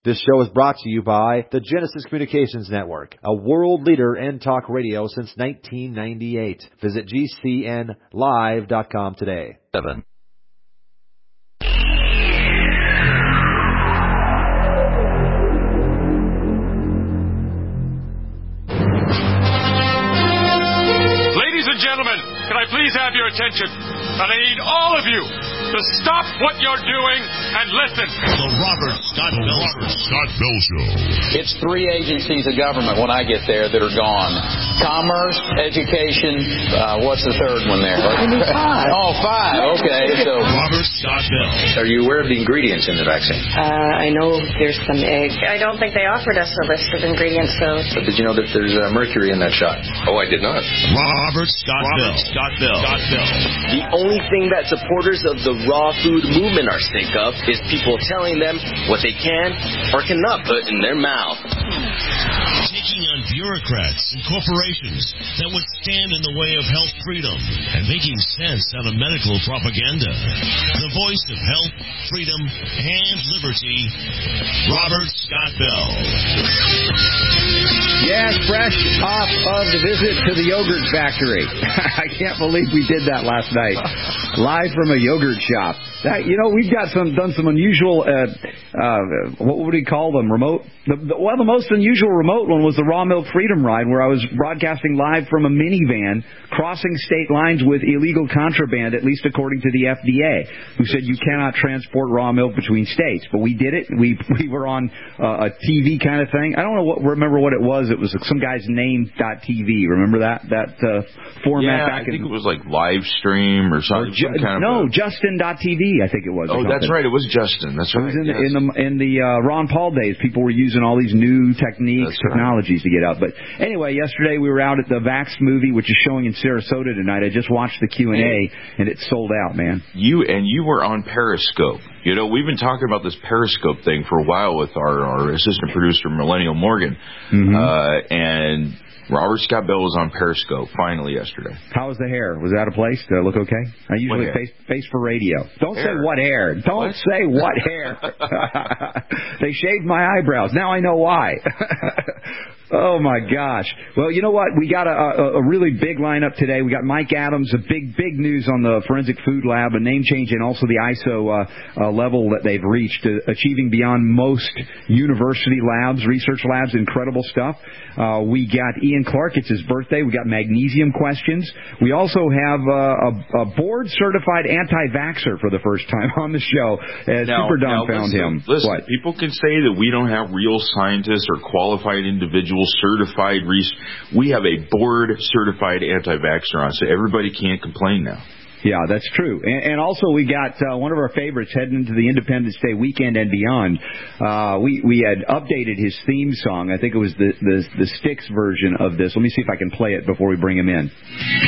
This show is brought to you by the Genesis Communications Network, a world leader in talk radio since 1998. Visit GCNlive.com today. 7. Ladies and gentlemen, can I please have your attention? And I need all of you to stop what you're doing and listen. The Robert Scott Bell Show. It's 3 agencies of government when I get there that are gone. Commerce, education, what's the third one there? Oh, 5. Okay. So Robert Scott Bell. Are you aware of the ingredients in the vaccine? I know there's some egg. I don't think they offered us a list of ingredients, though. But did you know that there's mercury in that shot? Oh, I did not. Robert Scott Bell. The only thing that supporters of the raw food movement are sick of is people telling them what they can or cannot put in their mouth. Taking on bureaucrats and corporations that would stand in the way of health freedom and making sense out of medical propaganda. The voice of health, freedom, and liberty, Robert Scott Bell. Yes, fresh off of the visit to the yogurt factory. I can't believe we did that last night. Live from a yogurt shop. We've got done some unusual, what would we call them, remote? The most unusual remote one was the Raw Milk Freedom Ride, where I was broadcasting live from a minivan, crossing state lines with illegal contraband, at least according to the FDA, who said you cannot transport raw milk between states. But we did it. We were on a TV kind of thing. I don't remember what it was. It was some guy's name.tv. Remember that format? Yeah, I think it was like live stream or something. Justin.tv, I think it was. Oh, that's right. It was Justin. That's right. It was in the Ron Paul days. People were using all these new technologies to get out. But anyway, yesterday we were out at the Vax movie, which is showing in Sarasota tonight. I just watched the Q&A, and it's sold out, man. You were on Periscope. We've been talking about this Periscope thing for a while with our assistant producer, Millennial Morgan. Mm-hmm. And Robert Scott Bell was on Periscope finally yesterday. How was the hair? Was that a place? Did it look okay? I usually face for radio. Don't say what hair. Don't say what hair. They shaved my eyebrows. Now I know why. Oh, my gosh. Well, you know what? We got a really big lineup today. We got Mike Adams, a big news on the Forensic Food Lab, a name change, and also the ISO level that they've reached, achieving beyond most university labs, research labs, incredible stuff. We got Ian Clark. It's his birthday. We got magnesium questions. We also have a board-certified anti-vaxxer for the first time on the show, as Super Don found him. Listen, people can say that we don't have real scientists or qualified individuals certified research. We have a board-certified anti-vaxxer on, so everybody can't complain now. Yeah, that's true. And also we got one of our favorites heading into the Independence Day weekend and beyond. We had updated his theme song. I think it was the Styx version of this. Let me see if I can play it before we bring him in.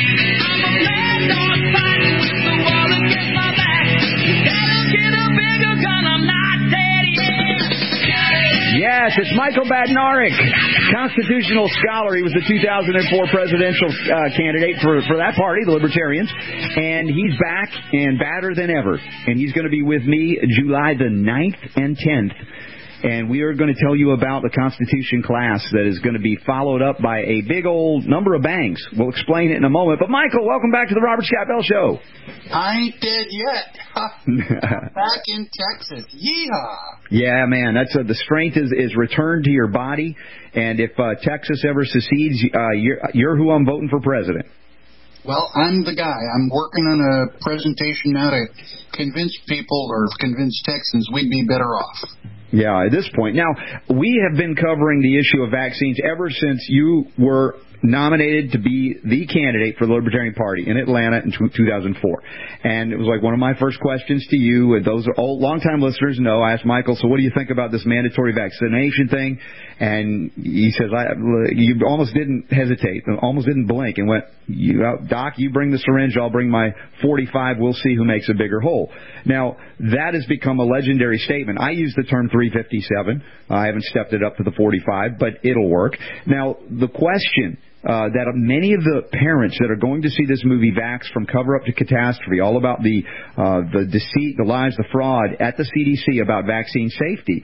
Yes, it's Michael Badnarik, constitutional scholar. He was the 2004 presidential candidate for that party, the Libertarians. And he's back and badder than ever. And he's going to be with me July the 9th and 10th. And we are going to tell you about the Constitution class that is going to be followed up by a big old number of bangs. We'll explain it in a moment. But, Michael, welcome back to the Robert Scott Bell Show. I ain't dead yet. Back in Texas. Yeehaw. Yeah, man. That's the strength is returned to your body. And if Texas ever secedes, you're who I'm voting for president. Well, I'm the guy. I'm working on a presentation now to convince people or convince Texans we'd be better off. Yeah, at this point. Now, we have been covering the issue of vaccines ever since you were nominated to be the candidate for the Libertarian Party in Atlanta in 2004. And it was like one of my first questions to you, and those are old, long-time listeners know, I asked Michael, so what do you think about this mandatory vaccination thing? And he says, you almost didn't hesitate, almost didn't blink, and went, Doc, you bring the syringe, I'll bring my 45, we'll see who makes a bigger hole. Now, that has become a legendary statement. I use the term 357. I haven't stepped it up to the 45, but it'll work. Now, the question that many of the parents that are going to see this movie Vax, from cover up to catastrophe, all about the deceit, the lies, the fraud at the CDC about vaccine safety,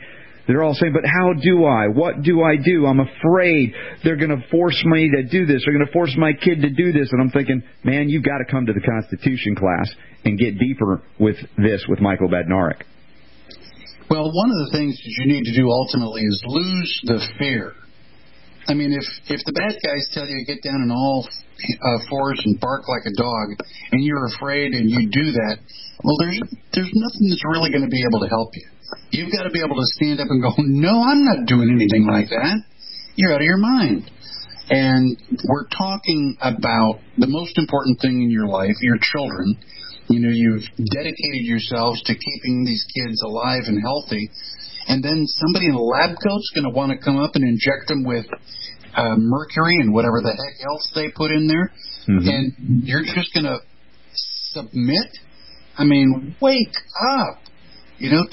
they're all saying, but how do I? What do I do? I'm afraid they're going to force me to do this. They're going to force my kid to do this. And I'm thinking, man, you've got to come to the Constitution class and get deeper with this with Michael Badnarik. Well, one of the things that you need to do ultimately is lose the fear. I mean, if the bad guys tell you to get down in all fours and bark like a dog, and you're afraid and you do that, well, there's nothing that's really going to be able to help you. You've got to be able to stand up and go, no, I'm not doing anything like that. You're out of your mind. And we're talking about the most important thing in your life, your children. You know, you've dedicated yourselves to keeping these kids alive and healthy, and then somebody in a lab coat's going to want to come up and inject them with mercury and whatever the heck else they put in there, and you're just going to submit? I mean, wake up. You know,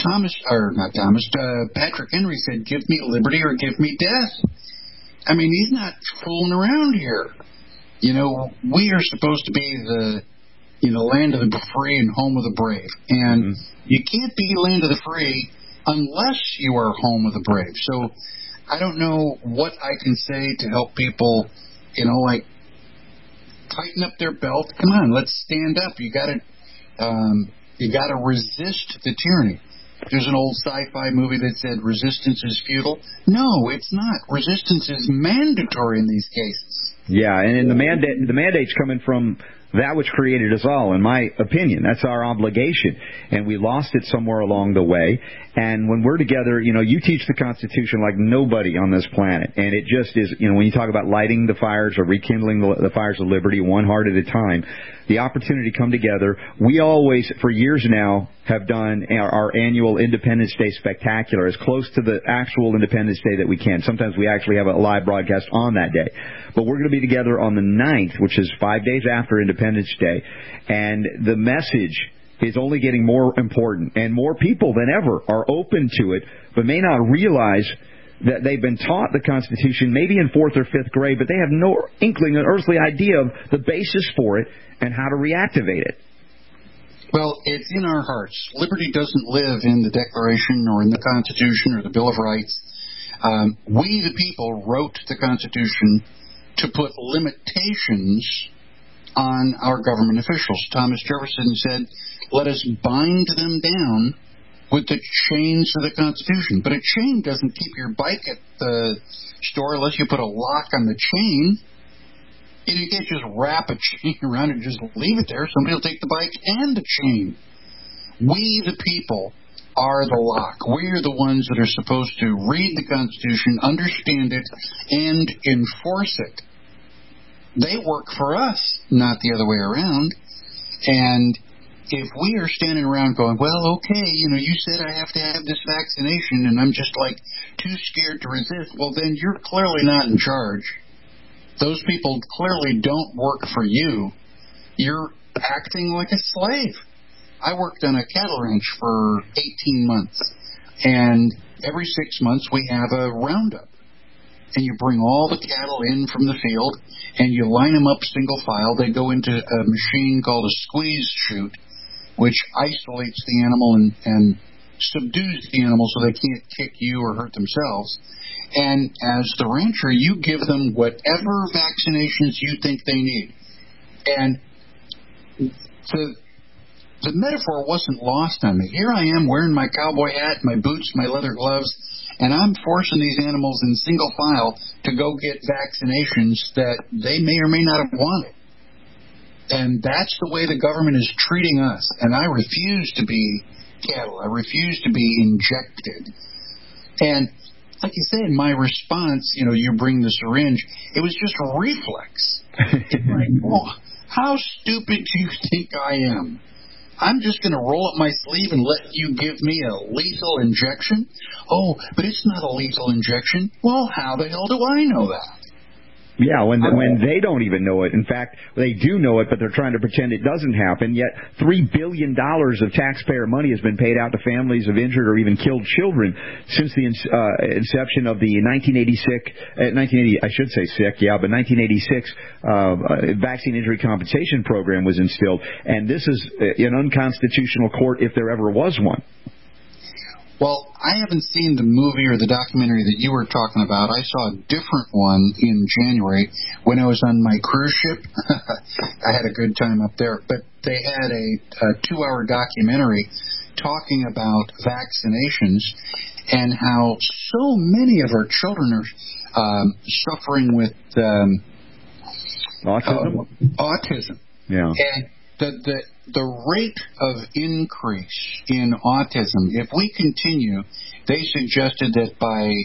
Patrick Henry said, give me liberty or give me death. I mean, he's not fooling around here. You know, we are supposed to be the land of the free and home of the brave. And you can't be land of the free unless you are home of the brave. So I don't know what I can say to help people, like tighten up their belt. Come on, let's stand up. You got to resist the tyranny. There's an old sci-fi movie that said resistance is futile. No, it's not. Resistance is mandatory in these cases. Yeah, and the mandate's coming from that which created us all, in my opinion. That's our obligation. And we lost it somewhere along the way. And when we're together, you teach the Constitution like nobody on this planet. And it just is, when you talk about lighting the fires or rekindling the fires of liberty one heart at a time, the opportunity to come together. We always, for years now, have done our annual Independence Day Spectacular as close to the actual Independence Day that we can. Sometimes we actually have a live broadcast on that day. But we're going to be together on the 9th, which is 5 days after Independence Day. And the message is only getting more important. And more people than ever are open to it, but may not realize that they've been taught the Constitution maybe in 4th or 5th grade, but they have no inkling, an earthly idea of the basis for it and how to reactivate it. Well, it's in our hearts. Liberty doesn't live in the Declaration or in the Constitution or the Bill of Rights. We, the people, wrote the Constitution to put limitations on our government officials. Thomas Jefferson said, let us bind them down with the chains of the Constitution. But a chain doesn't keep your bike at the store unless you put a lock on the chain. And you can't just wrap a chain around and just leave it there. Somebody will take the bike and the chain. We, the people, are the lock. We are the ones that are supposed to read the Constitution, understand it, and enforce it. They work for us, not the other way around. And if we are standing around going, well, okay, you said I have to have this vaccination and I'm just too scared to resist, well, then you're clearly not in charge. Those people clearly don't work for you. You're acting like a slave. I worked on a cattle ranch for 18 months, and every 6 months we have a roundup. And you bring all the cattle in from the field, and you line them up single file. They go into a machine called a squeeze chute, which isolates the animal and subdues the animal so they can't kick you or hurt themselves. And as the rancher, you give them whatever vaccinations you think they need. And the metaphor wasn't lost on me. Here I am wearing my cowboy hat, my boots, my leather gloves, and I'm forcing these animals in single file to go get vaccinations that they may or may not have wanted. And that's the way the government is treating us. And I refuse to be cattle. I refuse to be injected. And like you said, my response, you bring the syringe, it was just a reflex. It's like, oh, how stupid do you think I am? I'm just going to roll up my sleeve and let you give me a lethal injection? Oh, but it's not a lethal injection. Well, how the hell do I know that? Yeah, when they don't even know it. In fact, they do know it, but they're trying to pretend it doesn't happen. Yet $3 billion of taxpayer money has been paid out to families of injured or even killed children since the inception of the 1986 Vaccine Injury Compensation Program was instilled. And this is an unconstitutional court if there ever was one. Well, I haven't seen the movie or the documentary that you were talking about. I saw a different one in January when I was on my cruise ship. I had a good time up there. But they had a 2-hour documentary talking about vaccinations and how so many of our children are suffering with autism. Yeah. And the rate of increase in autism, if we continue, they suggested that by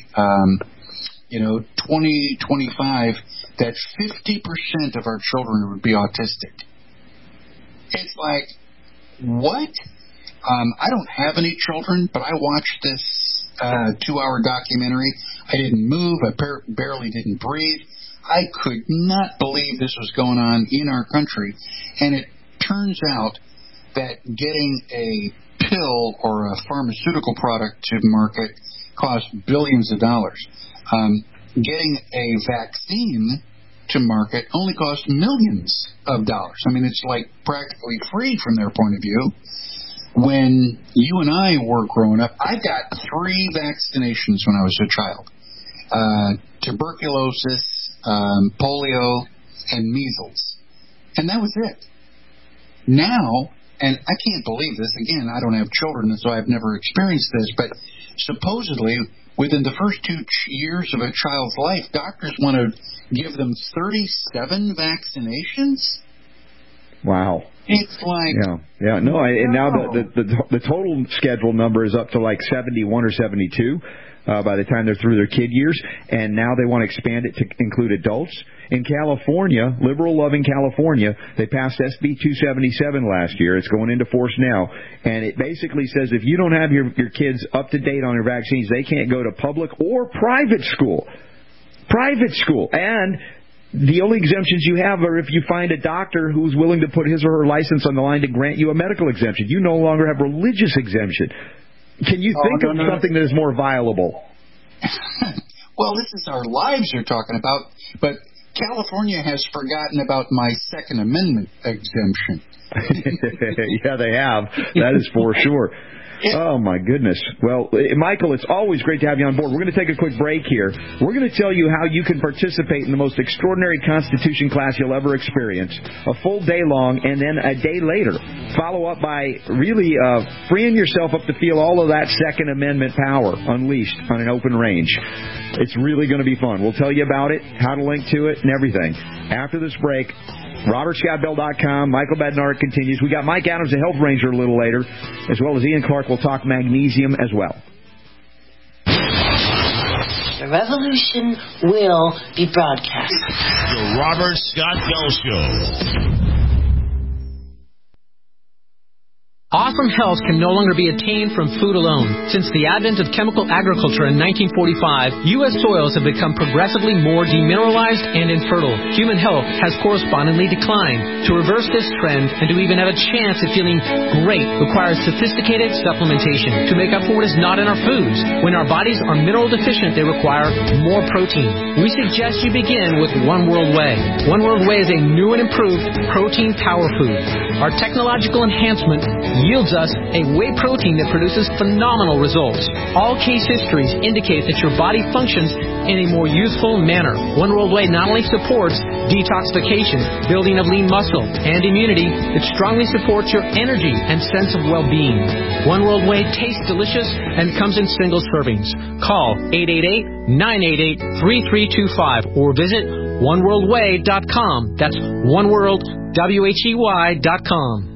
2025, that 50% of our children would be autistic. It's like, what? I don't have any children, but I watched this 2-hour documentary. I didn't move. I barely didn't breathe. I could not believe this was going on in our country. And it turns out that getting a pill or a pharmaceutical product to market costs billions of dollars. Getting a vaccine to market only costs millions of dollars. I mean, it's like practically free from their point of view. When you and I were growing up, I got 3 vaccinations when I was a child. Tuberculosis, polio, and measles. And that was it. Now, and I can't believe this, again, I don't have children, so I've never experienced this, but supposedly within the first 2 years of a child's life, doctors want to give them 37 vaccinations? Wow. It's like... Yeah. No, and now the total scheduled number is up to like 71 or 72 by the time they're through their kid years, and now they want to expand it to include adults. In California, liberal-loving California, they passed SB 277 last year. It's going into force now, and it basically says if you don't have your kids up to date on their vaccines, they can't go to public or private school. Private school. And the only exemptions you have are if you find a doctor who's willing to put his or her license on the line to grant you a medical exemption. You no longer have religious exemption. Can you think of something that is more viable? Well, this is our lives you're talking about, but California has forgotten about my Second Amendment exemption. Yeah, they have. That is for sure. Oh, my goodness. Well, Michael, it's always great to have you on board. We're going to take a quick break here. We're going to tell you how you can participate in the most extraordinary Constitution class you'll ever experience, a full day long, and then a day later. Follow up by really freeing yourself up to feel all of that Second Amendment power unleashed on an open range. It's really going to be fun. We'll tell you about it, how to link to it, and everything. After this break, RobertScottBell.com. Michael Badnarik continues. We got Mike Adams, the Health Ranger, a little later, as well as Ian Clark will talk magnesium as well. The revolution will be broadcast. The Robert Scott Bell Show. Awesome health can no longer be attained from food alone. Since the advent of chemical agriculture in 1945, U.S. soils have become progressively more demineralized and infertile. Human health has correspondingly declined. To reverse this trend and to even have a chance at feeling great requires sophisticated supplementation to make up for what is not in our foods. When our bodies are mineral deficient, they require more protein. We suggest you begin with One World Whey. One World Whey is a new and improved protein power food. Our technological enhancement yields us a whey protein that produces phenomenal results. All case histories indicate that your body functions in a more youthful manner. One World Whey not only supports detoxification, building of lean muscle, and immunity, it strongly supports your energy and sense of well-being. One World Whey tastes delicious and comes in single servings. Call 888-988-3325 or visit oneworldwhey.com. That's oneworldwhey.com.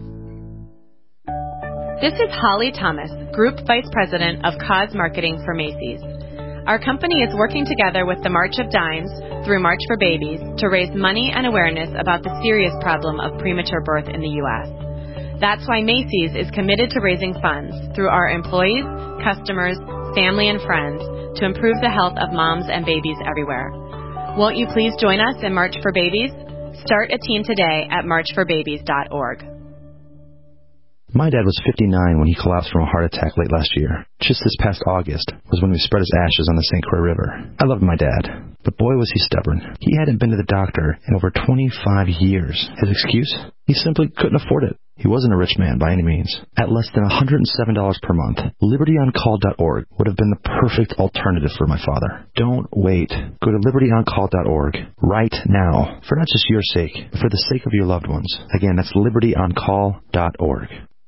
This is Holly Thomas, Group Vice President of Cause Marketing for Macy's. Our company is working together with the March of Dimes through March for Babies to raise money and awareness about the serious problem of premature birth in the U.S. That's why Macy's is committed to raising funds through our employees, customers, family, and friends to improve the health of moms and babies everywhere. Won't you please join us in March for Babies? Start a team today at marchforbabies.org. My dad was 59 when he collapsed from a heart attack late last year. Just this past August was when we spread his ashes on the St. Croix River. I loved my dad, but boy was he stubborn. He hadn't been to the doctor in over 25 years. His excuse? He simply couldn't afford it. He wasn't a rich man by any means. At less than $107 per month, LibertyOnCall.org would have been the perfect alternative for my father. Don't wait. Go to LibertyOnCall.org right now, for not just your sake, but for the sake of your loved ones. Again, that's LibertyOnCall.org.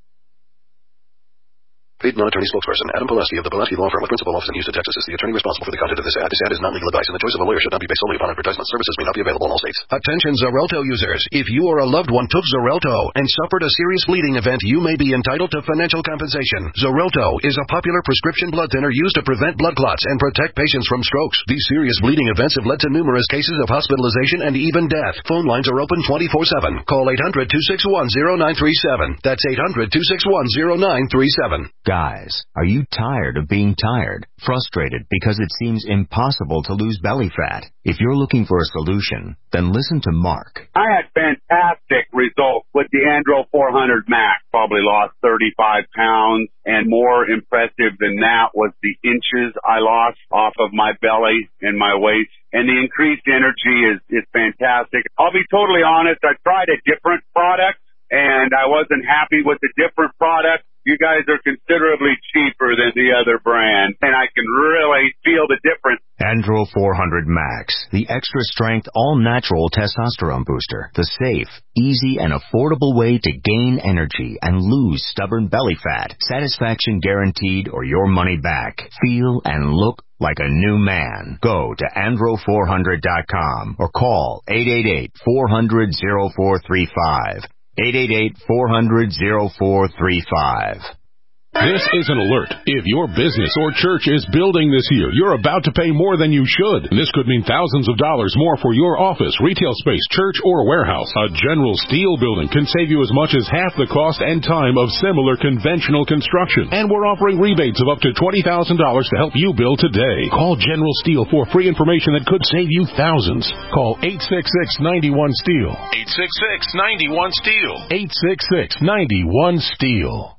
Paid non-attorney spokesperson Adam Pileski of the Pileski Law Firm with principal office in Houston, Texas is the attorney responsible for the content of this ad. This ad is not legal advice, and the choice of a lawyer should not be based solely upon advertisement. Services may not be available in all states. Attention Xarelto users. If you or a loved one took Xarelto and suffered a serious bleeding event, you may be entitled to financial compensation. Xarelto is a popular prescription blood thinner used to prevent blood clots and protect patients from strokes. These serious bleeding events have led to numerous cases of hospitalization and even death. Phone lines are open 24/7. Call 800-261-0937. That's 800-261-0937. Guys, are you tired of being tired? Frustrated because it seems impossible to lose belly fat? If you're looking for a solution, then listen to Mark. I had fantastic results with the Andro 400 Max. Probably lost 35 pounds, and more impressive than that was the inches I lost off of my belly and my waist. And the increased energy is fantastic. I'll be totally honest, I tried a different product, and I wasn't happy with the different product. You guys are considerably cheaper than the other brand, and I can really feel the difference. Andro 400 Max, the extra-strength, all-natural testosterone booster. The safe, easy, and affordable way to gain energy and lose stubborn belly fat. Satisfaction guaranteed or your money back. Feel and look like a new man. Go to andro400.com or call 888-400-0435. 888-400-0435. This is an alert. If your business or church is building this year, you're about to pay more than you should. This could mean thousands of dollars more for your office, retail space, church, or warehouse. A General Steel building can save you as much as half the cost and time of similar conventional construction. And we're offering rebates of up to $20,000 to help you build today. Call General Steel for free information that could save you thousands. Call 866-91-STEEL. 866-91-STEEL. 866-91-STEEL.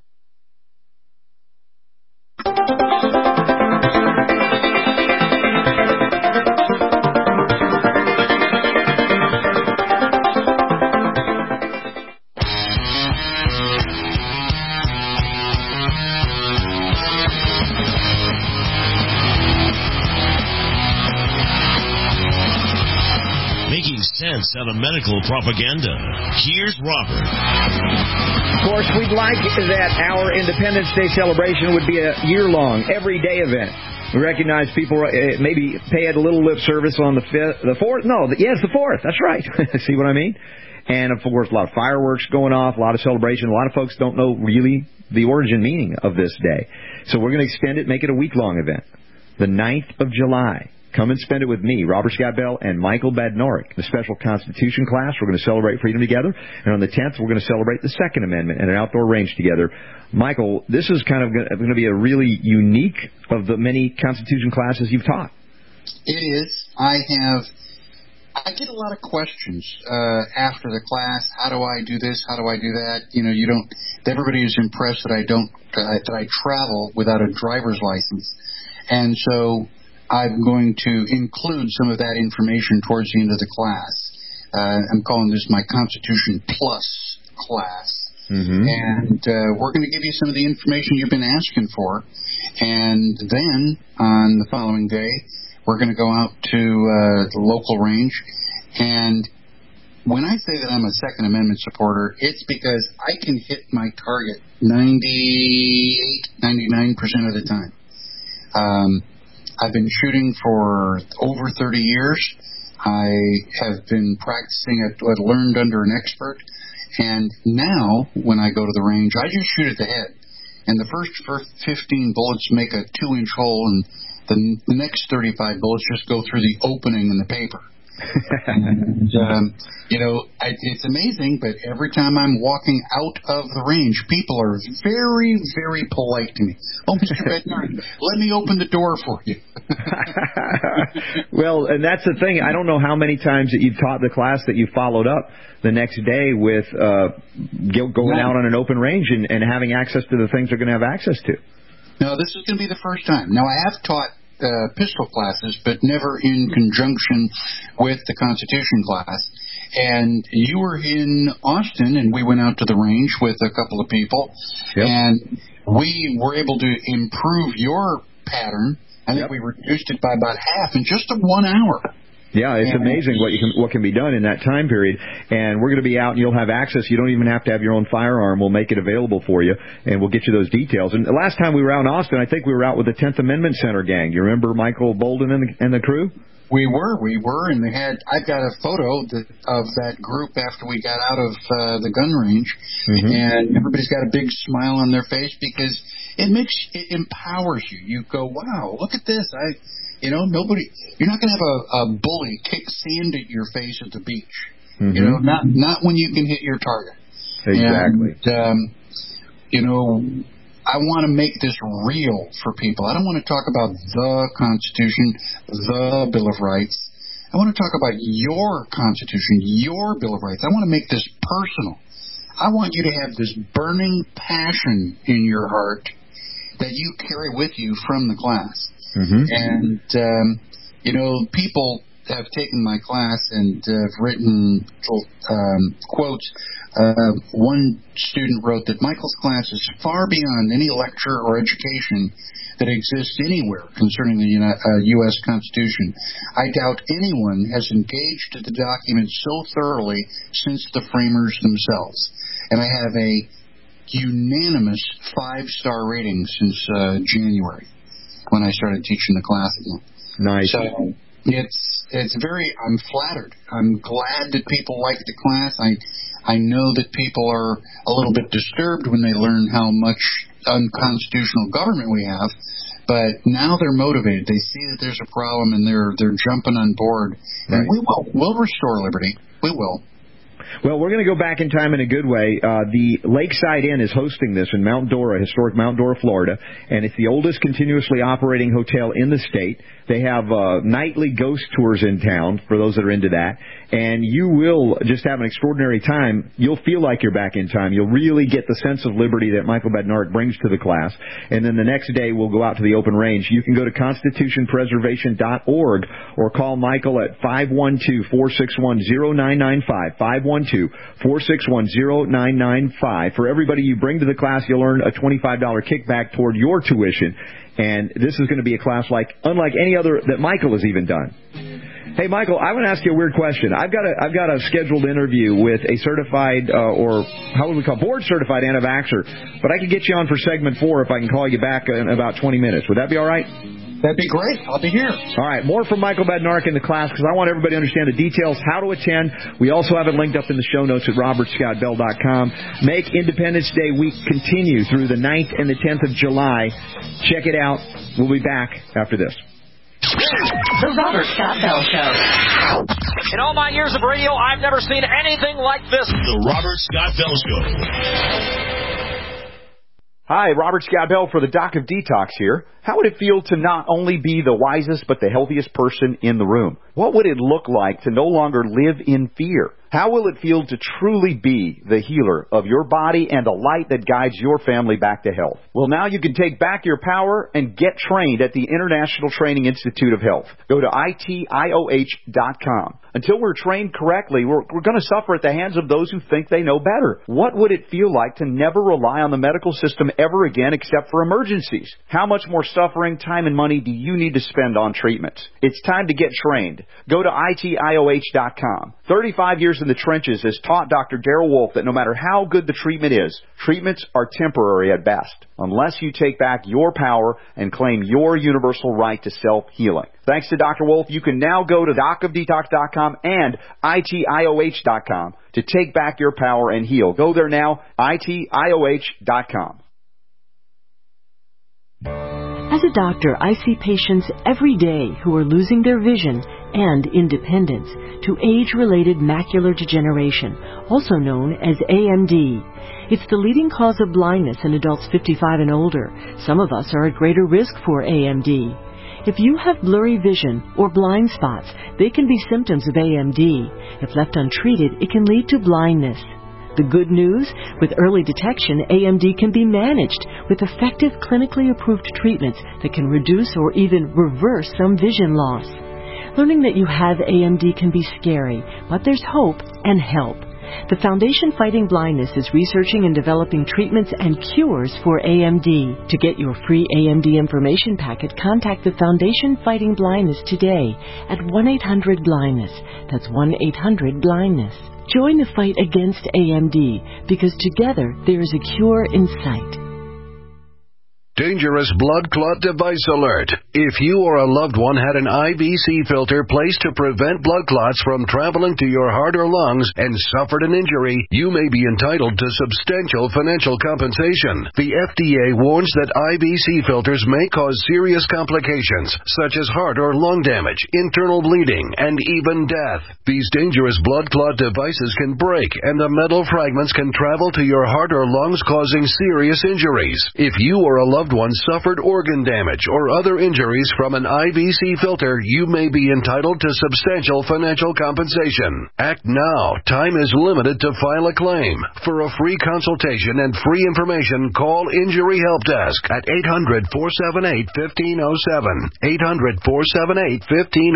Making sense out of medical propaganda. Here's Robert. Of course, we'd like that our Independence Day celebration would be a year-long, everyday event. We recognize people maybe pay it a little lip service on the 4th. No, it's the 4th. That's right. See what I mean? And, of course, a lot of fireworks going off, a lot of celebration. A lot of folks don't know really the origin meaning of this day. So we're going to extend it, make it a week-long event. The 9th of July. Come and spend it with me, Robert Scott Bell, and Michael Badnoric. The special Constitution class, we're going to celebrate freedom together. And on the 10th, we're going to celebrate the Second Amendment and an outdoor range together. Michael, this is kind of going to be a really unique of the many Constitution classes you've taught. It is. I get a lot of questions after the class. How do I do this? How do I do that? Everybody is impressed that I travel without a driver's license. And so I'm going to include some of that information towards the end of the class. I'm calling this my Constitution Plus class. Mm-hmm. And we're going to give you some of the information you've been asking for. And then on the following day, we're going to go out to the local range. And when I say that I'm a Second Amendment supporter, it's because I can hit my target 99% of the time. I've been shooting for over 30 years. I have been practicing at what I learned under an expert. And now, when I go to the range, I just shoot at the head. And the first 15 bullets make a 2-inch hole, and the next 35 bullets just go through the opening in the paper. And, it's amazing, but every time I'm walking out of the range, people are very, very polite to me. Oh, Mr. Bednar, let me open the door for you. Well, and that's the thing. I don't know how many times that you've taught the class that you followed up the next day with going out on an open range and having access to the things they're going to have access to. No, this is going to be the first time. Now, I have taught pistol classes, but never in conjunction with the Constitution class. And you were in Austin, and we went out to the range with a couple of people, and we were able to improve your pattern. I think we reduced it by about half in just 1 hour. Yeah, it's amazing what can be done in that time period. And we're going to be out, and you'll have access. You don't even have to have your own firearm. We'll make it available for you, and we'll get you those details. And the last time we were out in Austin, I think we were out with the 10th Amendment Center gang. You remember Michael Bolden and the crew? We were, and I've got a photo of that group after we got out of the gun range, and everybody's got a big smile on their face because it empowers you. You go, wow, look at this. You're not going to have a bully kick sand at your face at the beach. Not when you can hit your target. Exactly. And, I want to make this real for people. I don't want to talk about the Constitution, the Bill of Rights. I want to talk about your Constitution, your Bill of Rights. I want to make this personal. I want you to have this burning passion in your heart that you carry with you from the class. And, people have taken my class and have written quotes. One student wrote that Michael's class is far beyond any lecture or education that exists anywhere concerning the U.S. Constitution. I doubt anyone has engaged the document so thoroughly since the framers themselves. And I have a unanimous 5-star rating since January when I started teaching the class again. Nice. So I'm flattered. I'm glad that people like the class. I know that people are a little bit disturbed when they learn how much unconstitutional government we have, but now they're motivated. They see that there's a problem, and they're jumping on board. Right. And we'll restore liberty. We will. Well, we're going to go back in time in a good way. The Lakeside Inn is hosting this in Mount Dora, historic Mount Dora, Florida, and it's the oldest continuously operating hotel in the state. They have nightly ghost tours in town for those that are into that, and you will just have an extraordinary time. You'll feel like you're back in time. You'll really get the sense of liberty that Michael Badnarik brings to the class, and then the next day we'll go out to the open range. You can go to constitutionpreservation.org or call Michael at 512-461-0995, 512-461-0995. For everybody you bring to the class, you'll earn a $25 kickback toward your tuition. And this is going to be a class unlike any other that Michael has even done. Hey, Michael, I want to ask you a weird question. I've got a scheduled interview with a certified, board certified anti-vaxxer, but I could get you on for segment 4 if I can call you back in about 20 minutes. Would that be all right? That'd be great. I'll be here. All right. More from Michael Badnarik in the class because I want everybody to understand the details, how to attend. We also have it linked up in the show notes at robertscottbell.com. Make Independence Day week continue through the 9th and the 10th of July. Check it out. We'll be back after this. The Robert Scott Bell Show. In all my years of radio, I've never seen anything like this. The Robert Scott Bell Show. Hi, Robert Scott Bell for the Doc of Detox here. How would it feel to not only be the wisest but the healthiest person in the room? What would it look like to no longer live in fear? How will it feel to truly be the healer of your body and the light that guides your family back to health? Well, now you can take back your power and get trained at the International Training Institute of Health. Go to ITIOH.com. Until we're trained correctly, we're going to suffer at the hands of those who think they know better. What would it feel like to never rely on the medical system ever again except for emergencies? How much more suffering, time, and money do you need to spend on treatments? It's time to get trained. Go to ITIOH.com. 35 years in the trenches has taught Dr. Darrell Wolfe that no matter how good the treatment is, treatments are temporary at best, unless you take back your power and claim your universal right to self-healing. Thanks to Dr. Wolfe, you can now go to docofdetox.com and ITIOH.com to take back your power and heal. Go there now, ITIOH.com. As a doctor, I see patients every day who are losing their vision and independence to age-related macular degeneration, also known as AMD. It's the leading cause of blindness in adults 55 and older. Some of us are at greater risk for AMD. If you have blurry vision or blind spots, they can be symptoms of AMD. If left untreated, it can lead to blindness. The good news, with early detection, AMD can be managed with effective clinically approved treatments that can reduce or even reverse some vision loss. Learning that you have AMD can be scary, but there's hope and help. The Foundation Fighting Blindness is researching and developing treatments and cures for AMD. To get your free AMD information packet, contact the Foundation Fighting Blindness today at 1-800-BLINDNESS. That's 1-800-BLINDNESS. Join the fight against AMD, because together there is a cure in sight. Dangerous blood clot device alert. If you or a loved one had an IVC filter placed to prevent blood clots from traveling to your heart or lungs and suffered an injury, you may be entitled to substantial financial compensation. The FDA warns that IVC filters may cause serious complications, such as heart or lung damage, internal bleeding, and even death. These dangerous blood clot devices can break, and the metal fragments can travel to your heart or lungs, causing serious injuries. If you or a loved one suffered organ damage or other injuries from an IVC filter, you may be entitled to substantial financial compensation. Act now. Time is limited to file a claim. For a free consultation and free information, call Injury Help Desk at 800-478-1507. 800-478-1507.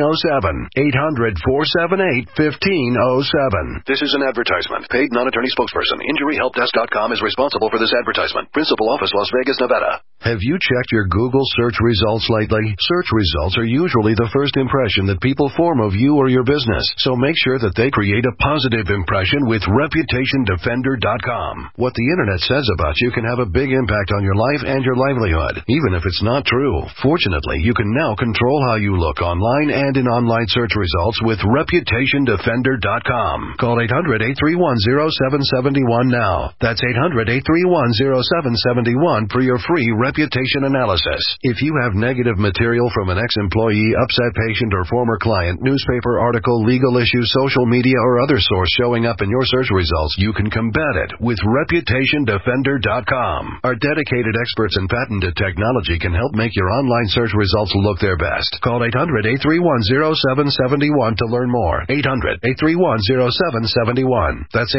800-478-1507. This is an advertisement. Paid non-attorney spokesperson. InjuryHelpDesk.com is responsible for this advertisement. Principal office, Las Vegas, Nevada. Have you checked your Google search results lately? Search results are usually the first impression that people form of you or your business, so make sure that they create a positive impression with ReputationDefender.com. What the internet says about you can have a big impact on your life and your livelihood, even if it's not true. Fortunately, you can now control how you look online and in online search results with ReputationDefender.com. Call 800-831-0771 now. That's 800-831-0771 for your free reputation analysis. If you have negative material from an ex-employee, upset patient, or former client, newspaper article, legal issue, social media, or other source showing up in your search results, you can combat it with ReputationDefender.com. Our dedicated experts in patented technology can help make your online search results look their best. Call 800-831-0771 to learn more. 800-831-0771. That's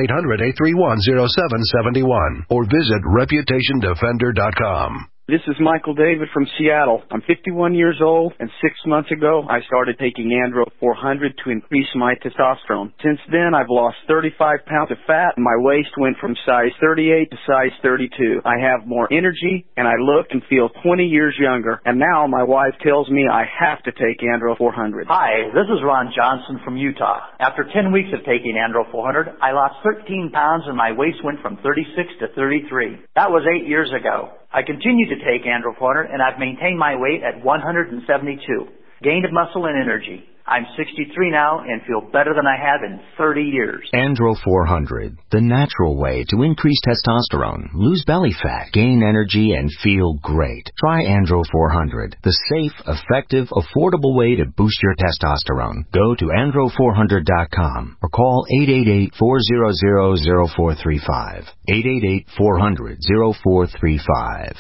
800-831-0771. Or visit ReputationDefender.com. This is Michael David from Seattle. I'm 51 years old, and 6 months ago, I started taking Andro 400 to increase my testosterone. Since then, I've lost 35 pounds of fat, and my waist went from size 38 to size 32. I have more energy, and I look and feel 20 years younger. And now my wife tells me I have to take Andro 400. Hi, this is Ron Johnson from Utah. After 10 weeks of taking Andro 400, I lost 13 pounds, and my waist went from 36 to 33. That was 8 years ago. I continue to take Andro 400, and I've maintained my weight at 172. Gained muscle and energy. I'm 63 now and feel better than I have in 30 years. Andro 400, the natural way to increase testosterone, lose belly fat, gain energy, and feel great. Try Andro 400, the safe, effective, affordable way to boost your testosterone. Go to andro400.com or call 888-400-0435. 888-400-0435.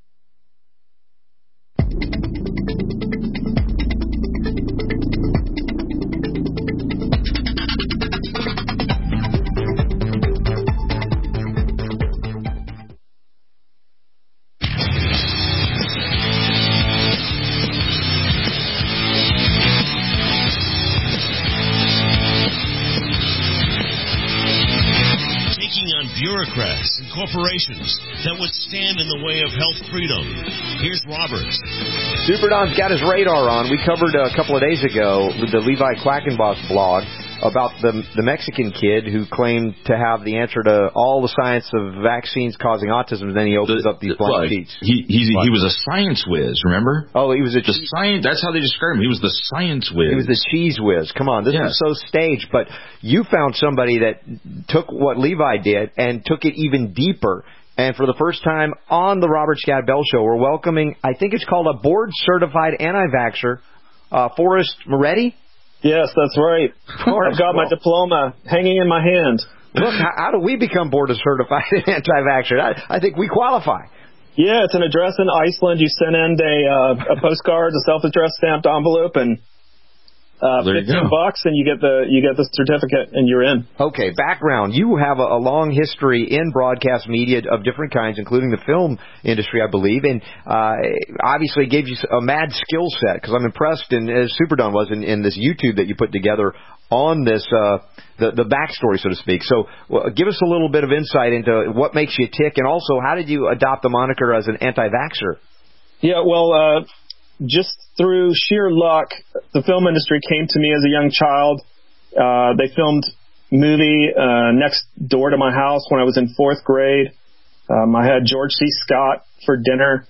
Bureaucrats and corporations that would stand in the way of health freedom. Here's Robert. Super Don's got his radar on. We covered a couple of days ago with the Levi Quackenboss blog about the Mexican kid who claimed to have the answer to all the science of vaccines causing autism, and then he opens up these blank sheets. He was a science whiz, remember? Oh, he was a science. That's how they describe him. He was the science whiz. He was the cheese whiz. Come on, this is so staged. But you found somebody that took what Levi did and took it even deeper. And for the first time on the Robert Scott Bell Show, we're welcoming, I think it's called a board-certified anti-vaxxer, Forrest Moretti? Yes, that's right. I've got my diploma hanging in my hand. Look, how do we become board-certified anti-vaxxer? I think we qualify. Yeah, it's an address in Iceland. You send in a postcard, a self-addressed stamped envelope, and $15 and you get the certificate and you're in. Okay, background. You have a long history in broadcast media of different kinds, including the film industry, I believe, and obviously it gave you a mad skill set, because I'm impressed, and as Superdone was in this YouTube that you put together on this, the backstory, so to speak. So give us a little bit of insight into what makes you tick, and also how did you adopt the moniker as an anti-vaxxer? Yeah, well, just through sheer luck, the film industry came to me as a young child. They filmed a movie next door to my house when I was in 4th grade. I had George C. Scott for dinner.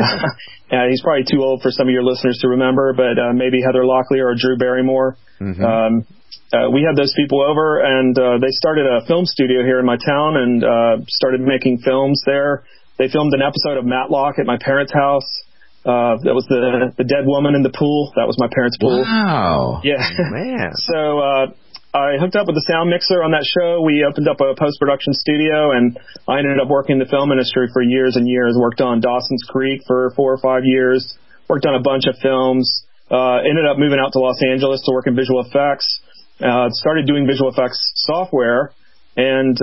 He's probably too old for some of your listeners to remember, but maybe Heather Locklear or Drew Barrymore. Mm-hmm. We had those people over, and they started a film studio here in my town and started making films there. They filmed an episode of Matlock at my parents' house. That was the dead woman in the pool. That was my parents' pool. Wow. Yeah. Man. So I hooked up with the sound mixer on that show. We opened up a post-production studio, and I ended up working in the film industry for years and years. Worked on Dawson's Creek for 4 or 5 years. Worked on a bunch of films. Ended up moving out to Los Angeles to work in visual effects. Started doing visual effects software, and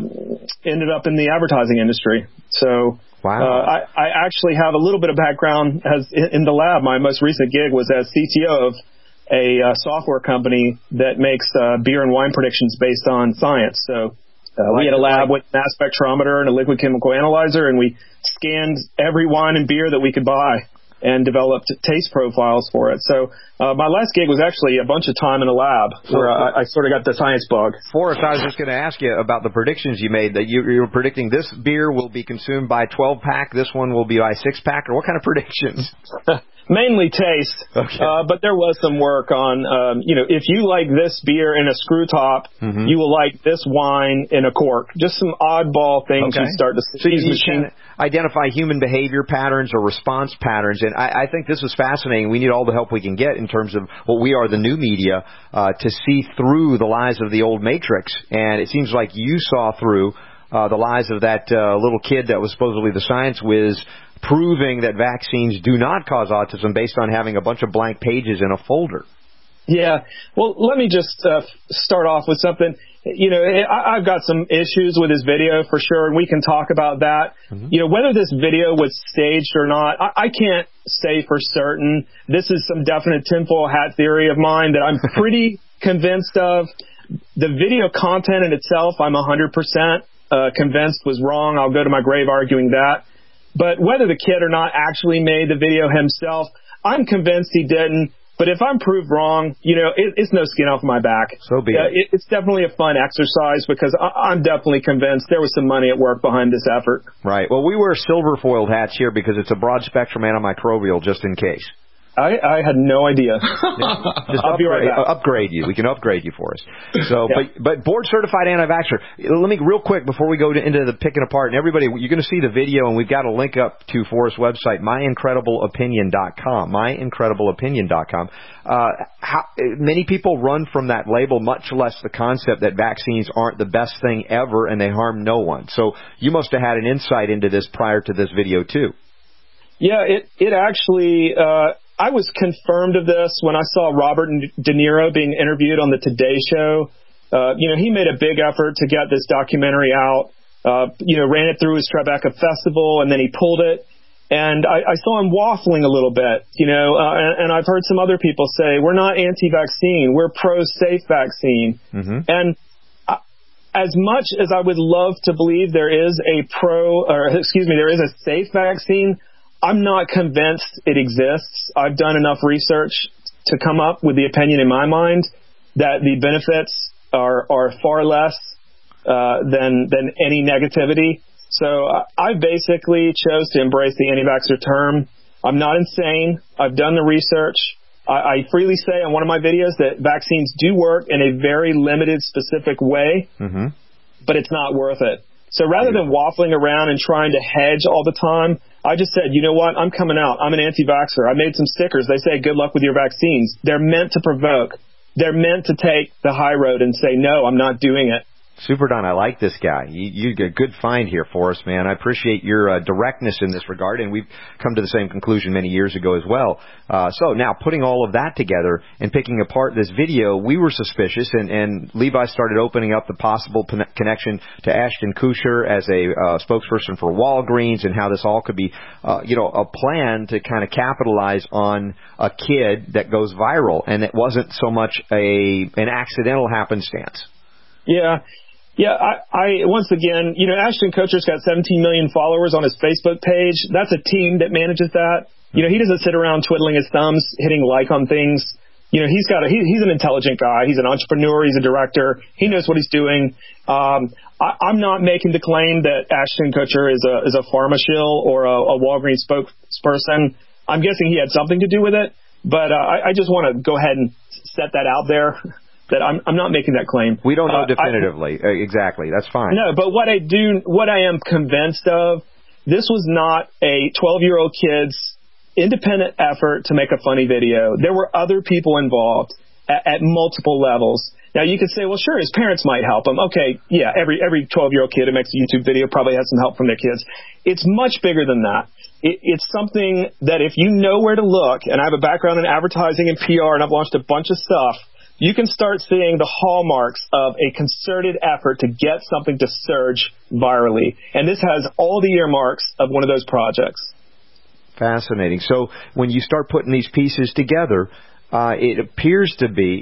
ended up in the advertising industry. So wow. I actually have a little bit of background in the lab. My most recent gig was as CTO of a software company that makes beer and wine predictions based on science. So we had a lab with a mass spectrometer and a liquid chemical analyzer, and we scanned every wine and beer that we could buy and developed taste profiles for it. So my last gig was actually a bunch of time in a lab where I sort of got the science bug. Forrest, I was just going to ask you about the predictions you made, that you were predicting this beer will be consumed by 12-pack, this one will be by 6-pack, or what kind of predictions? Mainly taste, okay. But there was some work on, if you like this beer in a screw top, mm-hmm. you will like this wine in a cork. Just some oddball things you start to see. So you can identify human behavior patterns or response patterns, and I think this is fascinating. We need all the help we can get in terms of what we are, the new media, to see through the lies of the old matrix, and it seems like you saw through the lies of that little kid that was supposedly the science whiz, proving that vaccines do not cause autism based on having a bunch of blank pages in a folder. Yeah. Well, let me just start off with something. I've got some issues with this video for sure, and we can talk about that. Mm-hmm. Whether this video was staged or not, I can't say for certain. This is some definite tinfoil hat theory of mine that I'm pretty convinced of. The video content in itself, I'm 100% convinced was wrong. I'll go to my grave arguing that. But whether the kid or not actually made the video himself, I'm convinced he didn't. But if I'm proved wrong, it's no skin off my back. So be it. It's definitely a fun exercise because I'm definitely convinced there was some money at work behind this effort. Right. Well, we wear silver foiled hats here because it's a broad spectrum antimicrobial, just in case. I had no idea. Just I'll be right back. Upgrade you. We can upgrade you for us. So, yeah. But board certified anti-vaxxer. Let me real quick before we go into the picking apart. And everybody, you're going to see the video, and we've got a link up to Forrest's website, myincredibleopinion.com. Myincredibleopinion.com. Many people run from that label, much less the concept that vaccines aren't the best thing ever and they harm no one. So you must have had an insight into this prior to this video too. Yeah, it actually. I was confirmed of this when I saw Robert De Niro being interviewed on the Today Show. He made a big effort to get this documentary out, ran it through his Tribeca Festival, and then he pulled it. And I saw him waffling a little bit, and I've heard some other people say, we're not anti-vaccine, we're pro-safe vaccine. Mm-hmm. And as much as I would love to believe there is there is a safe vaccine, I'm not convinced it exists. I've done enough research to come up with the opinion in my mind that the benefits are far less than any negativity. So I basically chose to embrace the anti-vaxxer term. I'm not insane. I've done the research. I freely say on one of my videos that vaccines do work in a very limited, specific way, mm-hmm. but it's not worth it. So rather than waffling around and trying to hedge all the time, I just said, you know what, I'm coming out. I'm an anti-vaxxer. I made some stickers. They say, good luck with your vaccines. They're meant to provoke. They're meant to take the high road and say, no, I'm not doing it. Super Don, I like this guy. You get a good find here for us, man. I appreciate your directness in this regard, and we've come to the same conclusion many years ago as well. So now, putting all of that together and picking apart this video, we were suspicious, and Levi started opening up the possible connection to Ashton Kutcher as a spokesperson for Walgreens, and how this all could be, a plan to kind of capitalize on a kid that goes viral, and it wasn't so much an accidental happenstance. Yeah, I once again, Ashton Kutcher's got 17 million followers on his Facebook page. That's a team that manages that. He doesn't sit around twiddling his thumbs, hitting like on things. He's an intelligent guy. He's an entrepreneur. He's a director. He knows what he's doing. I'm not making the claim that Ashton Kutcher is a pharma shill or a Walgreens spokesperson. I'm guessing he had something to do with it, but I just want to go ahead and set that out there. That I'm not making that claim. We don't know definitively. Exactly. That's fine. No, but what I am convinced of, this was not a 12-year-old kid's independent effort to make a funny video. There were other people involved at multiple levels. Now, you could say, well, sure, his parents might help him. Okay, yeah, every 12-year-old kid who makes a YouTube video probably has some help from their kids. It's much bigger than that. It's something that if you know where to look, and I have a background in advertising and PR, and I've launched a bunch of stuff, you can start seeing the hallmarks of a concerted effort to get something to surge virally. And this has all the earmarks of one of those projects. Fascinating. So when you start putting these pieces together, it appears to be,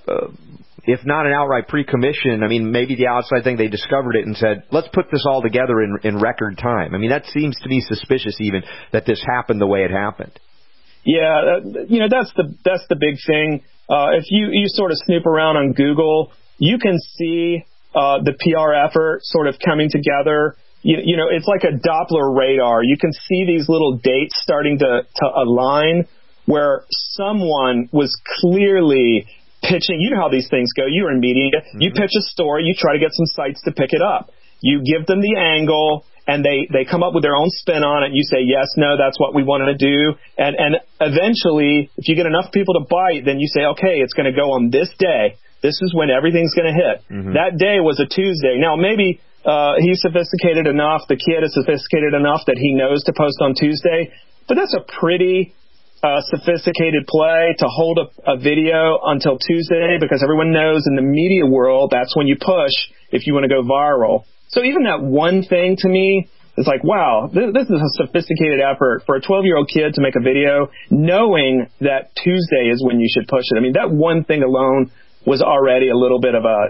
if not an outright pre-commission, maybe the outside thing, they discovered it and said, let's put this all together in record time. That seems to be suspicious even, that this happened the way it happened. Yeah, that's the big thing. If you sort of snoop around on Google, you can see the PR effort sort of coming together. It's like a Doppler radar. You can see these little dates starting to align where someone was clearly pitching. You know how these things go. You're in media. Mm-hmm. You pitch a story. You try to get some sites to pick it up. You give them the angle, and they come up with their own spin on it, and you say, yes, no, that's what we wanted to do. And eventually, if you get enough people to bite, then you say, okay, it's going to go on this day. This is when everything's going to hit. Mm-hmm. That day was a Tuesday. Now, maybe he's sophisticated enough, the kid is sophisticated enough that he knows to post on Tuesday, but that's a pretty sophisticated play to hold a video until Tuesday, because everyone knows in the media world, that's when you push if you want to go viral. So even that one thing to me is like, wow, this is a sophisticated effort for a 12-year-old kid to make a video knowing that Tuesday is when you should push it. That one thing alone was already a little bit of a,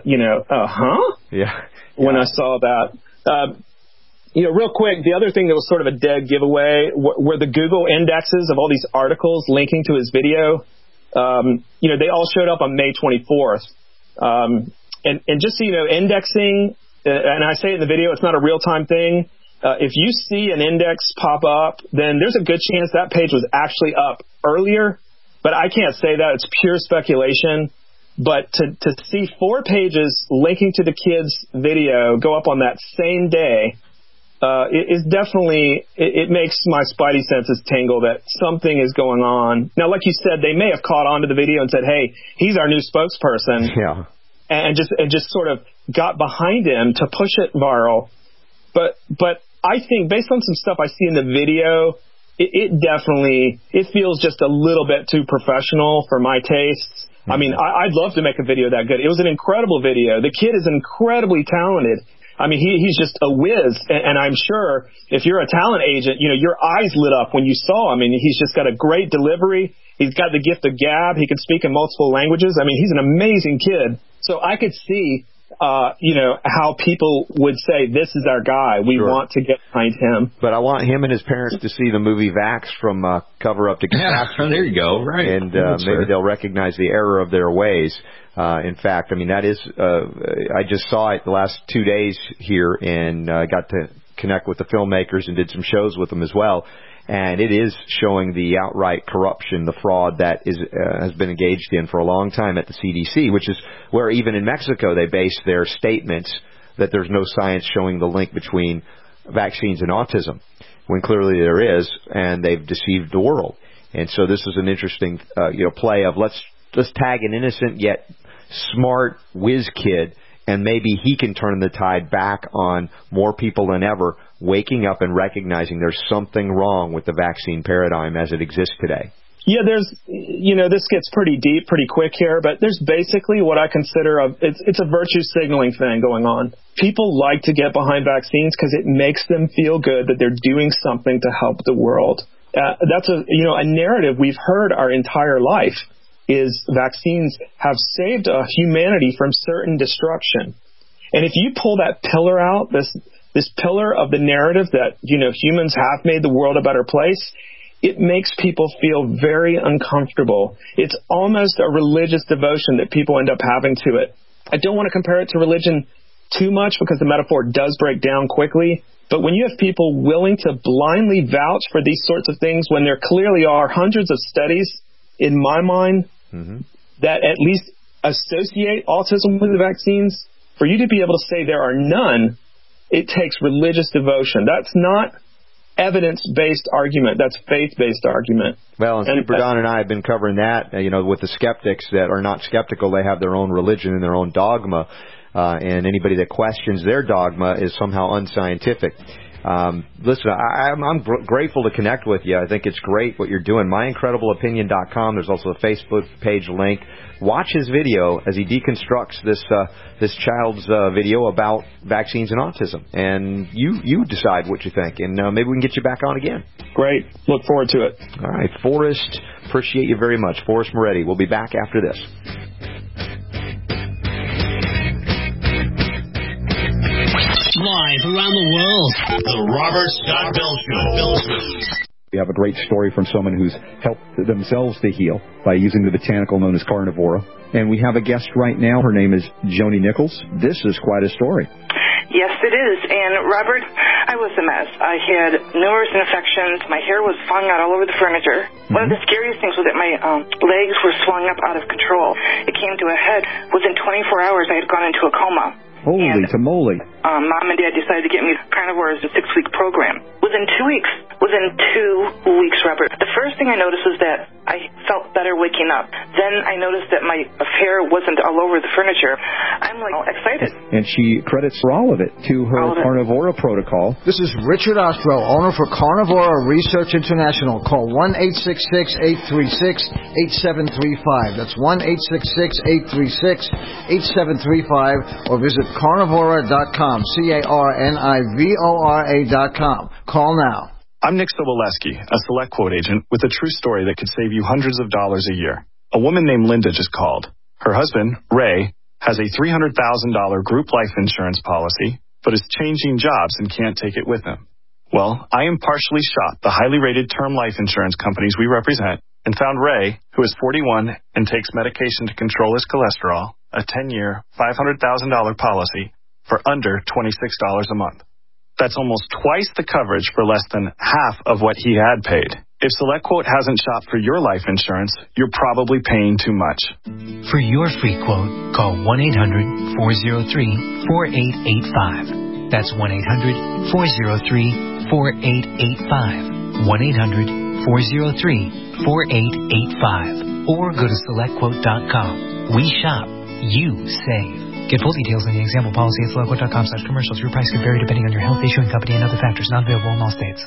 Yeah. When I saw that. Real quick, the other thing that was sort of a dead giveaway were the Google indexes of all these articles linking to his video. They all showed up on May 24th. And just so you know, indexing, and I say it in the video, it's not a real-time thing. If you see an index pop up, then there's a good chance that page was actually up earlier. But I can't say that. It's pure speculation. But to see 4 pages linking to the kid's video go up on that same day is definitely, it makes my spidey senses tingle that something is going on. Now, like you said, they may have caught on to the video and said, hey, he's our new spokesperson. Yeah. And just sort of got behind him to push it viral. But I think based on some stuff I see in the video, it definitely feels just a little bit too professional for my tastes. Mm-hmm. I'd love to make a video that good. It was an incredible video. The kid is incredibly talented. He's just a whiz. And I'm sure if you're a talent agent, your eyes lit up when you saw him. He's just got a great delivery. He's got the gift of gab. He can speak in multiple languages. He's an amazing kid. So I could see, how people would say, this is our guy. We want to get behind him. But I want him and his parents to see the movie Vax from Cover Up to Catastrophe. Yeah, there you go. Right. And maybe they'll recognize the error of their ways. In fact, that is, I just saw it the last 2 days here and got to connect with the filmmakers and did some shows with them as well. And it is showing the outright corruption, the fraud that has been engaged in for a long time at the CDC, which is where even in Mexico they base their statements that there's no science showing the link between vaccines and autism, when clearly there is, and they've deceived the world. And so this is an interesting play of let's tag an innocent yet smart whiz kid and maybe he can turn the tide back on more people than ever waking up and recognizing there's something wrong with the vaccine paradigm as it exists today. Yeah, this gets pretty deep pretty quick here, but there's basically what I consider it's a virtue signaling thing going on. People like to get behind vaccines because it makes them feel good that they're doing something to help the world. That's a narrative we've heard our entire life, is vaccines have saved humanity from certain destruction. And if you pull that pillar out, this pillar of the narrative that, humans have made the world a better place, it makes people feel very uncomfortable. It's almost a religious devotion that people end up having to it. I don't want to compare it to religion too much because the metaphor does break down quickly. But when you have people willing to blindly vouch for these sorts of things, when there clearly are hundreds of studies, in my mind, that at least associate autism with the vaccines, for you to be able to say there are none, it takes religious devotion. That's not evidence-based argument. That's faith-based argument. Well, and Super Don and I have been covering that, with the skeptics that are not skeptical. They have their own religion and their own dogma, and anybody that questions their dogma is somehow unscientific. Listen, I'm grateful to connect with you. I think it's great what you're doing. MyIncredibleOpinion.com. There's also a Facebook page link. Watch his video as he deconstructs this child's video about vaccines and autism. And you decide what you think. And maybe we can get you back on again. Great. Look forward to it. All right. Forrest, appreciate you very much. Forrest Moretti. We'll be back after this. Live around the world, the Robert Scott Bell Show. We have a great story from someone who's helped themselves to heal by using the botanical known as carnivora. And we have a guest right now. Her name is Joni Nichols. This is quite a story. Yes, it is. And, Robert, I was a mess. I had numerous infections. My hair was falling out all over the furniture. One of the scariest things was that my legs were swelling up out of control. It came to a head. Within 24 hours, I had gone into a coma. Holy tamale. Mom and Dad decided to get me carnivore as a 6-week program. Within 2 weeks, Robert, the first thing I noticed was that I felt better waking up. Then I noticed that my hair wasn't all over the furniture. I'm excited. And she credits for all of it to her carnivora protocol. This is Richard Ostro, owner for Carnivora Research International. Call 1-866-836-8735. That's 1-866-836-8735 or visit carnivora.com, carnivora.com. Call now. I'm Nick Soboleski, a Select Quote agent with a true story that could save you hundreds of dollars a year. A woman named Linda just called. Her husband, Ray, has a $300,000 group life insurance policy, but is changing jobs and can't take it with him. Well, I impartially shot the highly rated term life insurance companies we represent and found Ray, who is 41 and takes medication to control his cholesterol, a 10-year, $500,000 policy for under $26 a month. That's almost twice the coverage for less than half of what he had paid. If SelectQuote hasn't shopped for your life insurance, you're probably paying too much. For your free quote, call 1-800-403-4885. That's 1-800-403-4885. 1-800-403-4885. Or go to SelectQuote.com. We shop, you save. Get full details on the example policy at SelectQuote.com/commercials. Your price can vary depending on your health, issuing company, and other factors. Not available in all states.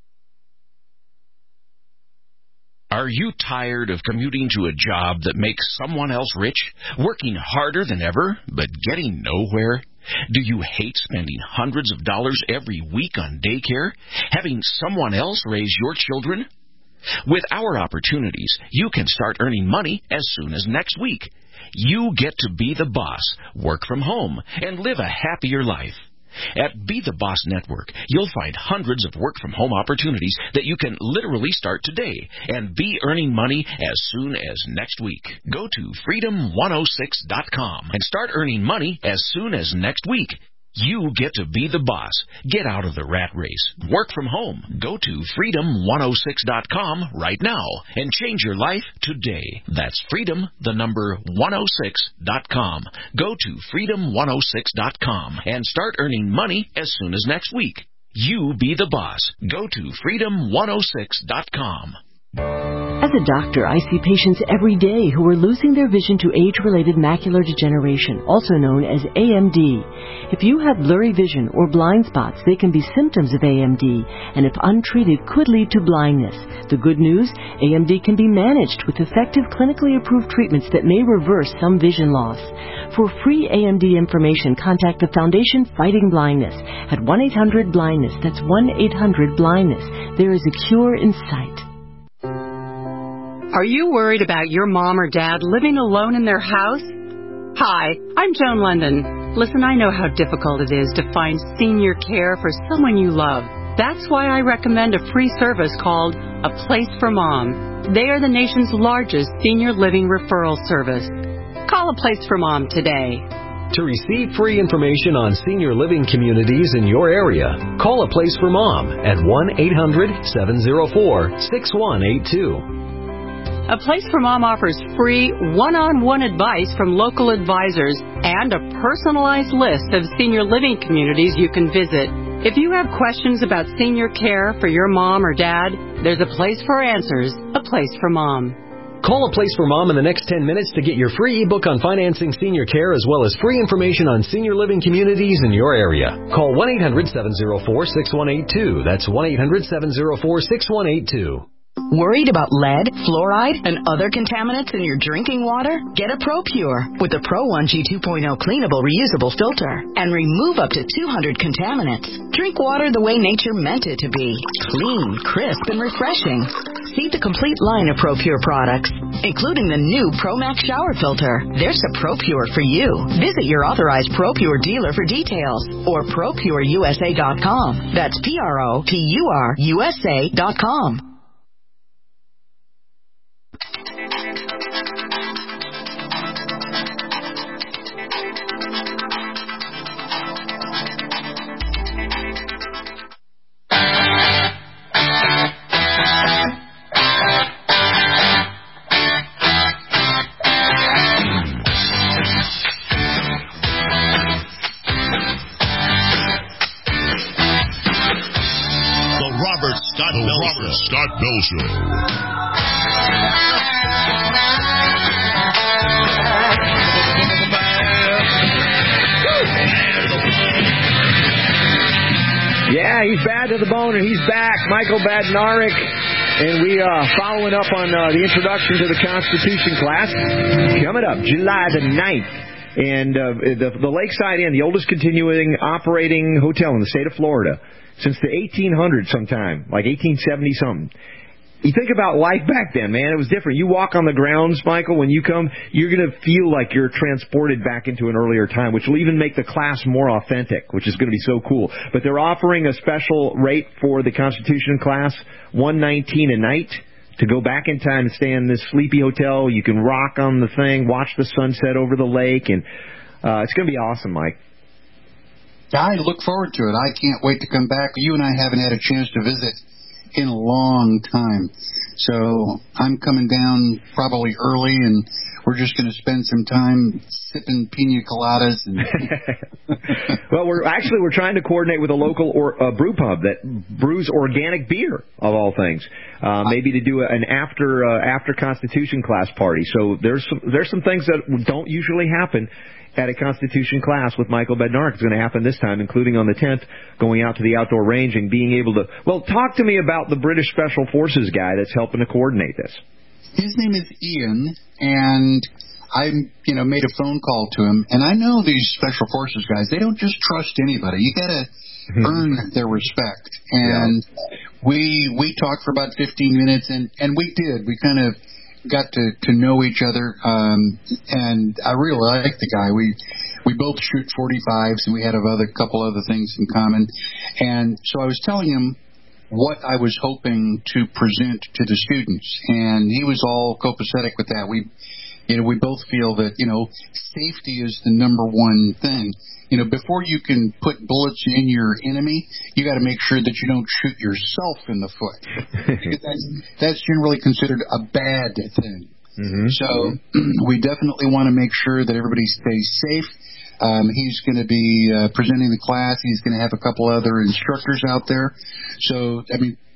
Are you tired of commuting to a job that makes someone else rich, working harder than ever, but getting nowhere? Do you hate spending hundreds of dollars every week on daycare, having someone else raise your children? With our opportunities, you can start earning money as soon as next week. You get to be the boss, work from home, and live a happier life. At Be the Boss Network, you'll find hundreds of work-from-home opportunities that you can literally start today and be earning money as soon as next week. Go to freedom106.com and start earning money as soon as next week. You get to be the boss. Get out of the rat race. Work from home. Go to freedom106.com right now and change your life today. That's freedom106.com. Go to freedom106.com and start earning money as soon as next week. You be the boss. Go to freedom106.com. As a doctor, I see patients every day who are losing their vision to age-related macular degeneration, also known as AMD. If you have blurry vision or blind spots, they can be symptoms of AMD, and if untreated, could lead to blindness. The good news, AMD can be managed with effective clinically approved treatments that may reverse some vision loss. For free AMD information, contact the Foundation Fighting Blindness at 1-800-BLINDNESS. That's 1-800-BLINDNESS. There is a cure in sight. Are you worried about your mom or dad living alone in their house? Hi, I'm Joan London. Listen, I know how difficult it is to find senior care for someone you love. That's why I recommend a free service called A Place for Mom. They are the nation's largest senior living referral service. Call A Place for Mom today. To receive free information on senior living communities in your area, call A Place for Mom at 1-800-704-6182. A Place for Mom offers free one-on-one advice from local advisors and a personalized list of senior living communities you can visit. If you have questions about senior care for your mom or dad, there's a place for answers, A Place for Mom. Call A Place for Mom in the next 10 minutes to get your free ebook on financing senior care as well as free information on senior living communities in your area. Call 1-800-704-6182. That's 1-800-704-6182. Worried about lead, fluoride, and other contaminants in your drinking water? Get a ProPure with the Pro 1G 2.0 cleanable reusable filter and remove up to 200 contaminants. Drink water the way nature meant it to be. Clean, crisp, and refreshing. See the complete line of ProPure products, including the new ProMax shower filter. There's a ProPure for you. Visit your authorized ProPure dealer for details or ProPureUSA.com. That's ProPureUSA.com. Scott Bell Show. Yeah, he's bad to the bone, and he's back. Michael Badnarik, and we are following up on the introduction to the Constitution class. Coming up, July the 9th. And the Lakeside Inn, the oldest continuing operating hotel in the state of Florida, since the 1800s sometime, like 1870-something. You think about life back then, man. It was different. You walk on the grounds, Michael, when you come, you're going to feel like you're transported back into an earlier time, which will even make the class more authentic, which is going to be so cool. But they're offering a special rate for the Constitution class, $119 a night, to go back in time and stay in this sleepy hotel. You can rock on the thing, watch the sunset over the lake, and it's going to be awesome, Mike. I look forward to it. I can't wait to come back. You and I haven't had a chance to visit in a long time. So I'm coming down probably early, and we're just going to spend some time sipping pina coladas. And Well, we're trying to coordinate with a local brew pub that brews organic beer, of all things. Maybe to do an after Constitution class party. So there's some things that don't usually happen at a Constitution class with Michael Badnarik. It's going to happen this time, including on the 10th, going out to the outdoor range and being able to... Well, talk to me about the British Special Forces guy that's helping to coordinate this. His name is Ian, and I made a phone call to him. And I know these Special Forces guys, they don't just trust anybody. You got to earn their respect. And we talked for about 15 minutes, and we did. We kind of got to know each other, and I really like the guy. We both shoot 45s, and we had a couple other things in common. And so I was telling him what I was hoping to present to the students, and he was all copacetic with that. We both feel that safety is the number one thing. Before you can put bullets in your enemy, you got to make sure that you don't shoot yourself in the foot. That's generally considered a bad thing. Mm-hmm. So we definitely want to make sure that everybody stays safe. He's going to be presenting the class. He's going to have a couple other instructors out there. So,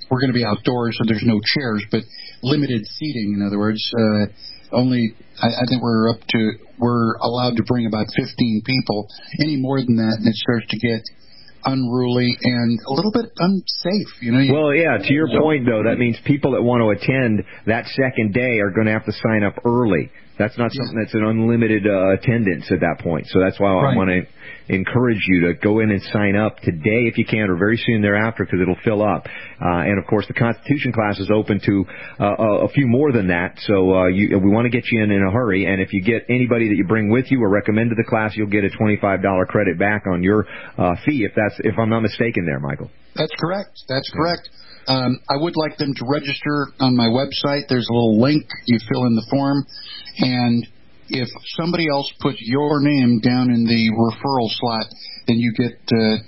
we're going to be outdoors, so there's no chairs, but limited seating. In other words, only I think we're allowed to bring about 15 people. Any more than that, and it starts to get unruly and a little bit unsafe. Well, yeah, to your point, though, that means people that want to attend that second day are going to have to sign up early. That's not something that's an unlimited attendance at that point. So that's why I want to encourage you to go in and sign up today if you can, or very soon thereafter, because it'll fill up. And, of course, the Constitution class is open to a few more than that. So we want to get you in a hurry. And if you get anybody that you bring with you or recommend to the class, you'll get a $25 credit back on your fee, if I'm not mistaken there, Michael. That's correct. I would like them to register on my website. There's a little link. You fill in the form. And if somebody else puts your name down in the referral slot, then you get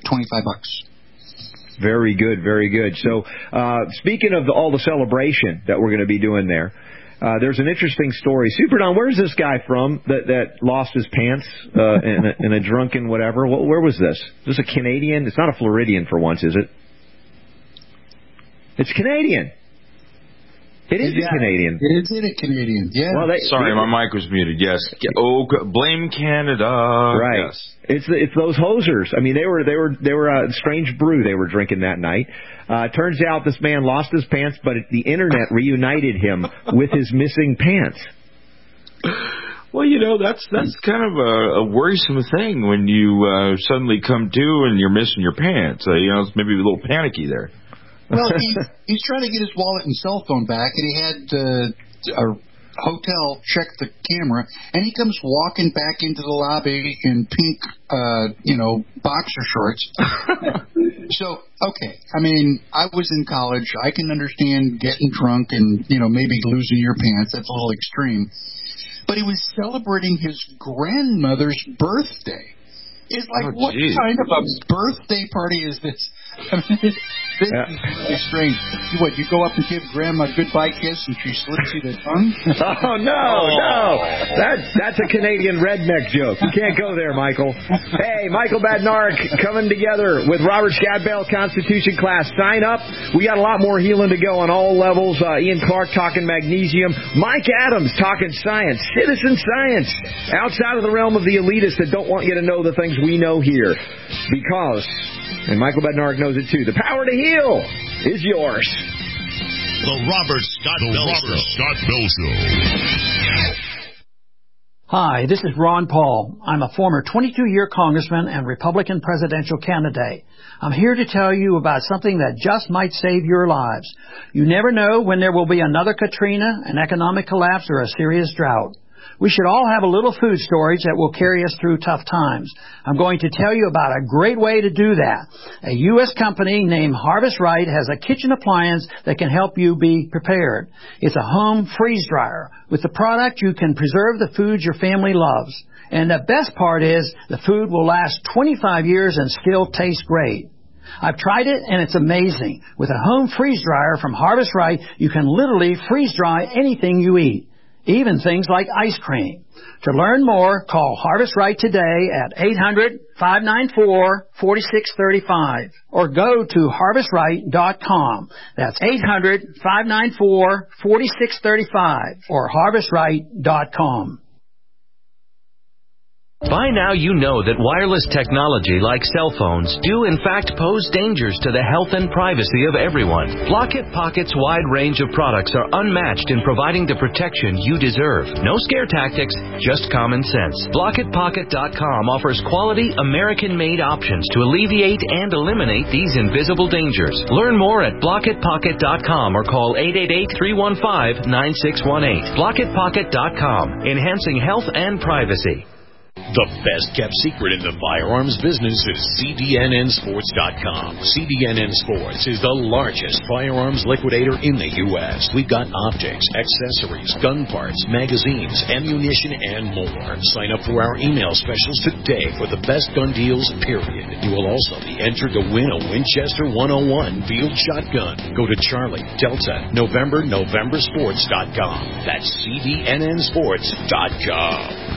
$25. Very good, very good. So speaking of all the celebration that we're going to be doing there, there's an interesting story. Super Don, where's this guy from that lost his pants in a drunken whatever? Where was this? Is this a Canadian? It's not a Floridian for once, is it? It's Canadian. It is a Canadian. It is a Canadian. Yeah. Well, sorry, my mic was muted. Yes. Oh, blame Canada. Right. Yes. It's those hosers. I mean, they were a strange brew they were drinking that night. Turns out this man lost his pants, but the internet reunited him with his missing pants. Well, that's kind of a worrisome thing when you suddenly come to and you're missing your pants. It's maybe a little panicky there. Well, he's trying to get his wallet and cell phone back, and he had a hotel check the camera, and he comes walking back into the lobby in pink, boxer shorts. So, okay, I mean, I was in college. I can understand getting drunk and, maybe losing your pants. That's a little extreme. But he was celebrating his grandmother's birthday. It's like, what kind of a birthday party is this? I mean, this is really strange. What, you go up and give Grandma a goodbye kiss and she slips you the tongue? Oh, no. That's a Canadian redneck joke. You can't go there, Michael. Hey, Michael Badnarik coming together with Robert Scott Bell Constitution class. Sign up. We got a lot more healing to go on all levels. Ian Clark talking magnesium. Mike Adams talking science. Citizen science. Outside of the realm of the elitists that don't want you to know the things we know here. Because, and Michael Badnarik knows it too, the power to heal is yours. The Robert Scott Bell Show. Hi, this is Ron Paul. I'm a former 22-year congressman and Republican presidential candidate. I'm here to tell you about something that just might save your lives. You never know when there will be another Katrina, an economic collapse, or a serious drought. We should all have a little food storage that will carry us through tough times. I'm going to tell you about a great way to do that. A U.S. company named Harvest Right has a kitchen appliance that can help you be prepared. It's a home freeze dryer. With the product, you can preserve the foods your family loves. And the best part is the food will last 25 years and still taste great. I've tried it, and it's amazing. With a home freeze dryer from Harvest Right, you can literally freeze dry anything you eat, even things like ice cream. To learn more, call Harvest Right today at 800-594-4635 or go to harvestright.com. That's 800-594-4635 or harvestright.com. By now you know that wireless technology like cell phones do in fact pose dangers to the health and privacy of everyone. Blockit Pocket's wide range of products are unmatched in providing the protection you deserve. No scare tactics, just common sense. BlockitPocket.com offers quality American-made options to alleviate and eliminate these invisible dangers. Learn more at BlockitPocket.com or call 888-315-9618. BlockitPocket.com, enhancing health and privacy. The best-kept secret in the firearms business is CDNNSports.com. CDNN Sports is the largest firearms liquidator in the U.S. We've got optics, accessories, gun parts, magazines, ammunition, and more. Sign up for our email specials today for the best gun deals, period. You will also be entered to win a Winchester 101 field shotgun. Go to Charlie, Delta, November, Sports.com. That's CDNNSports.com.